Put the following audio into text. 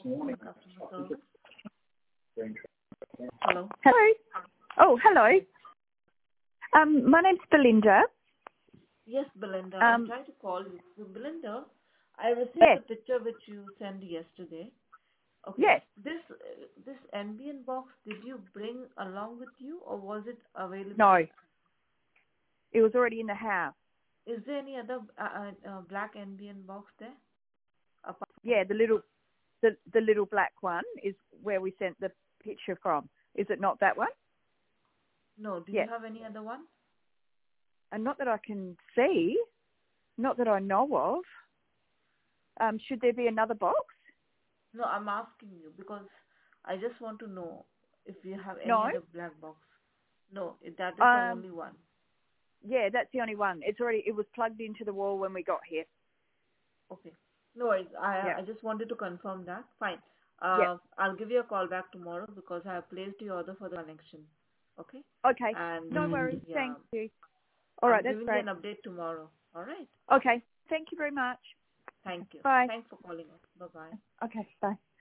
Customer service. Hello. Hello. Oh, hello. My name's Belinda. Yes, Belinda. I'm trying to call you. So, Belinda, I received Yes. the picture which you sent yesterday. Okay. Yes. This ambient box, did you bring along with you, or was it available? No. It was already in the house. Is there any other black ambient box there? Yeah, the little black one is where we sent the picture from. Is it not that one? No. Do Yeah. you have any other one? And not that I can see. Not that I know of. Should there be another box? No, I'm asking you because I just want to know if you have any No. other black box. No, that is the only one. Yeah, that's the only one. It was plugged into the wall when we got here. Okay. No worries. Yeah. I just wanted to confirm that. Fine. Yeah. I'll give you a call back tomorrow because I have placed your order for the connection. Okay? Okay. And No worries. yeah, Thank you. All I'm right, that's giving you great. an update tomorrow. All right? Okay. Thank you very much. Thank you. Bye. Thanks for calling us. Bye-bye. Okay, bye.